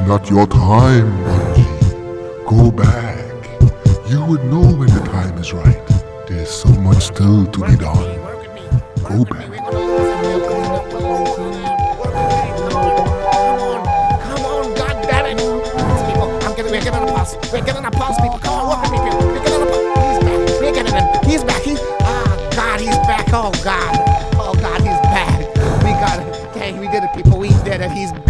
not your time, Bungie. Go back. You would know when the time is right. There's so much still to be done. Go back. Come on, God damn it. People, we're getting a pulse. We're getting a pulse, people. Come on, work with me, people. We're getting a pulse. He's back. We're getting him. He's back. God, he's back. Oh, God. Oh, God, he's back. We got it. Okay, we did it, people. We did it. He's back.